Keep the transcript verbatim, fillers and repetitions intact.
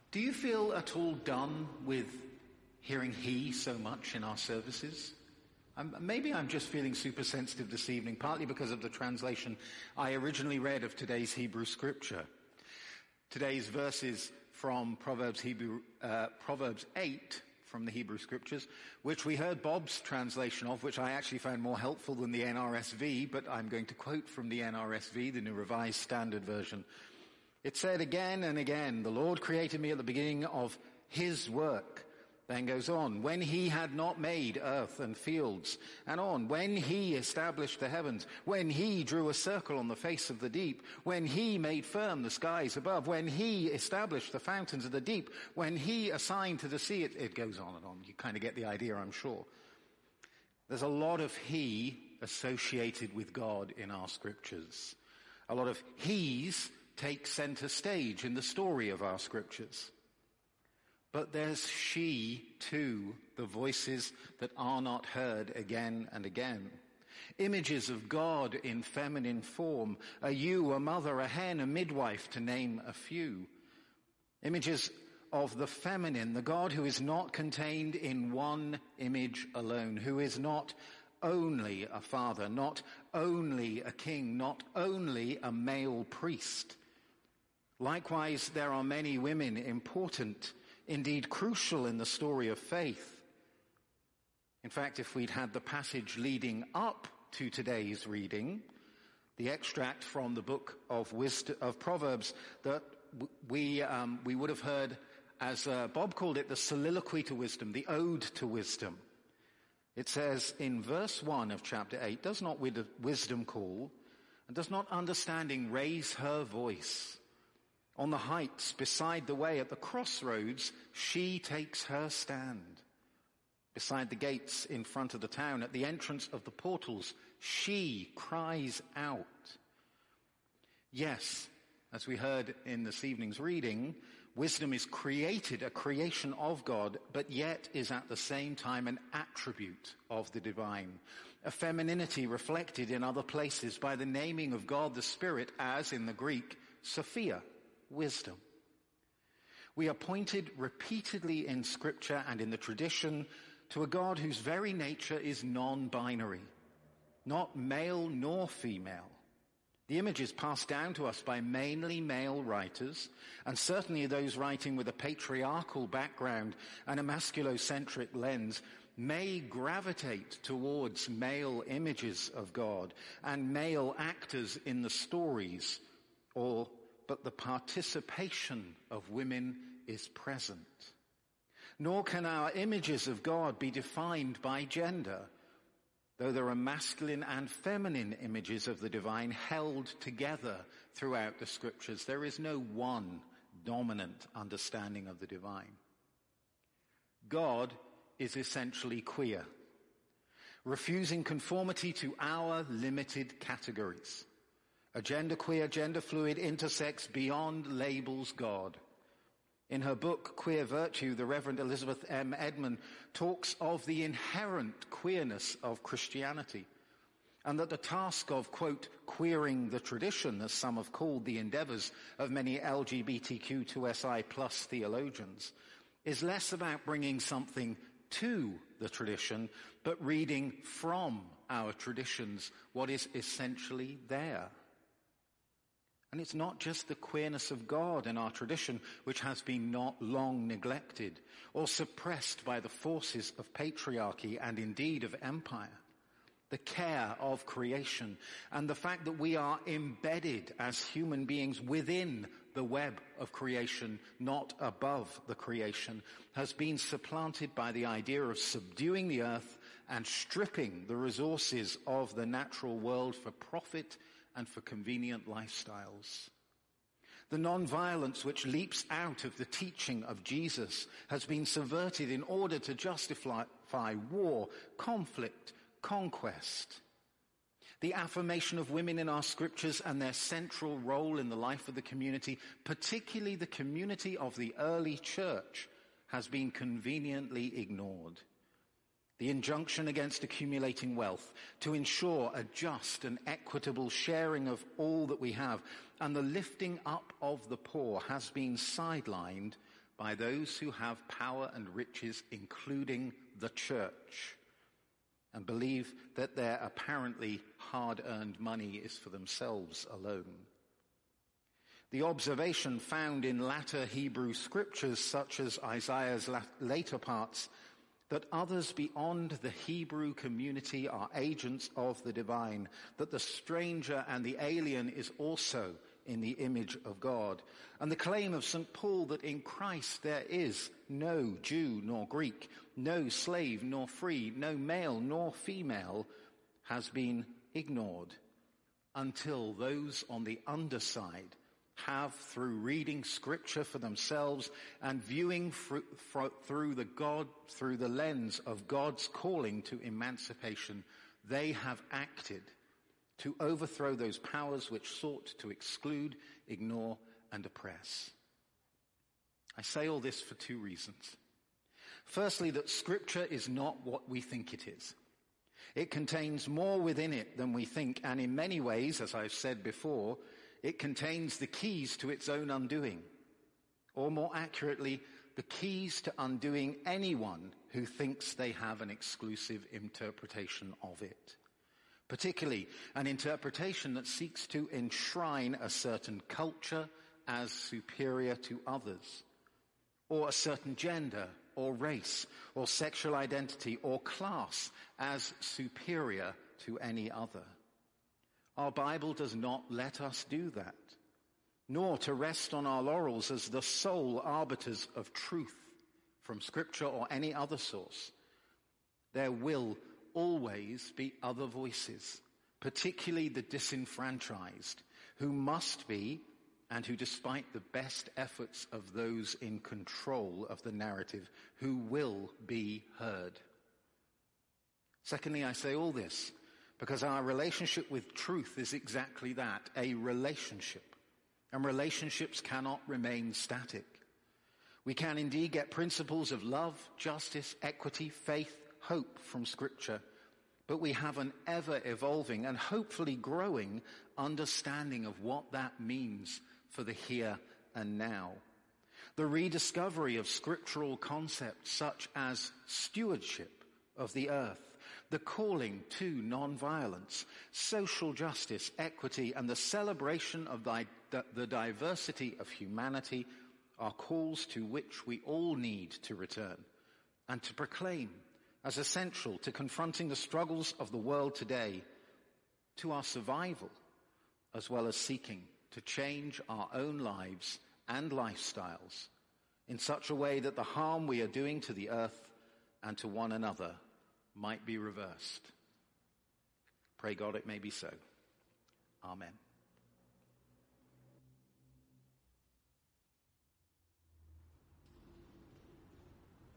Do you feel at all done with hearing he so much in our services? Um, maybe I'm just feeling super sensitive this evening, partly because of the translation I originally read of today's Hebrew scripture. Today's verses from Proverbs Hebrew, uh, Proverbs eight from the Hebrew scriptures, which we heard Bob's translation of, which I actually found more helpful than the N R S V, but I'm going to quote from the N R S V, the New Revised Standard Version. It said again and again, the Lord created me at the beginning of his work. Then goes on, when he had not made earth and fields, and on, when he established the heavens, when he drew a circle on the face of the deep, when he made firm the skies above, when he established the fountains of the deep, when he assigned to the sea, it, it goes on and on. You kind of get the idea, I'm sure. There's a lot of he associated with God in our scriptures. A lot of he's take center stage in the story of our scriptures. But there's she too, the voices that are not heard again and again. Images of God in feminine form, a ewe, a mother, a hen, a midwife, to name a few. Images of the feminine, the God who is not contained in one image alone, who is not only a father, not only a king, not only a male priest. Likewise, there are many women important, indeed crucial in the story of faith. In fact, if we'd had the passage leading up to today's reading, the extract from the book of wisdom, of Proverbs that we um, we would have heard, as uh, Bob called it, the soliloquy to wisdom, the ode to wisdom. It says in verse one of chapter eight, does not wisdom call, and does not understanding raise her voice? On the heights, beside the way, at the crossroads, she takes her stand. Beside the gates in front of the town, at the entrance of the portals, she cries out. Yes, as we heard in this evening's reading, wisdom is created, a creation of God, but yet is at the same time an attribute of the divine. A femininity reflected in other places by the naming of God the Spirit as, in the Greek, Sophia. Wisdom. We are pointed repeatedly in Scripture and in the tradition to a God whose very nature is non-binary, not male nor female. The image is passed down to us by mainly male writers, and certainly those writing with a patriarchal background and a masculocentric lens may gravitate towards male images of God and male actors in the stories, or but the participation of women is present. Nor can our images of God be defined by gender, though there are masculine and feminine images of the divine held together throughout the scriptures. There is no one dominant understanding of the divine. God is essentially queer, refusing conformity to our limited categories. A genderqueer, gender-fluid, intersex, beyond labels God. In her book, Queer Virtue, the Reverend Elizabeth M. Edman talks of the inherent queerness of Christianity, and that the task of, quote, queering the tradition, as some have called the endeavors of many L G B T Q two S I plus theologians, is less about bringing something to the tradition, but reading from our traditions what is essentially there. And it's not just the queerness of God in our tradition, which has been not long neglected or suppressed by the forces of patriarchy and indeed of empire. The care of creation and the fact that we are embedded as human beings within the web of creation, not above the creation, has been supplanted by the idea of subduing the earth and stripping the resources of the natural world for profit and for convenient lifestyles. The non-violence which leaps out of the teaching of Jesus has been subverted in order to justify war, conflict, conquest. The affirmation of women in our scriptures and their central role in the life of the community, particularly the community of the early church, has been conveniently ignored. The injunction against accumulating wealth to ensure a just and equitable sharing of all that we have and the lifting up of the poor has been sidelined by those who have power and riches, including the church, and believe that their apparently hard-earned money is for themselves alone. The observation found in latter Hebrew scriptures, such as Isaiah's later parts, that others beyond the Hebrew community are agents of the divine, that the stranger and the alien is also in the image of God, and the claim of Saint Paul that in Christ there is no Jew nor Greek, no slave nor free, no male nor female, has been ignored until those on the underside have, through reading scripture for themselves and viewing fr- fr- through the God, through the lens of God's calling to emancipation, they have acted to overthrow those powers which sought to exclude, ignore, and oppress. I say all this for two reasons. Firstly, that Scripture is not what we think it is. It contains more within it than we think, and in many ways, as I've said before, it contains the keys to its own undoing, or more accurately, the keys to undoing anyone who thinks they have an exclusive interpretation of it. Particularly an interpretation that seeks to enshrine a certain culture as superior to others, or a certain gender or race or sexual identity or class as superior to any other. Our Bible does not let us do that, nor to rest on our laurels as the sole arbiters of truth from Scripture or any other source. There will always be other voices, particularly the disenfranchised, who must be, and who, despite the best efforts of those in control of the narrative, who will be heard. Secondly, I say all this because our relationship with truth is exactly that, a relationship. And relationships cannot remain static. We can indeed get principles of love, justice, equity, faith, hope from Scripture, but we have an ever-evolving and hopefully growing understanding of what that means for the here and now. The rediscovery of scriptural concepts such as stewardship of the earth, the calling to non-violence, social justice, equity, and the celebration of the, the diversity of humanity are calls to which we all need to return and to proclaim as essential to confronting the struggles of the world today, to our survival, as well as seeking to change our own lives and lifestyles in such a way that the harm we are doing to the earth and to one another might be reversed. Pray God it may be so. Amen.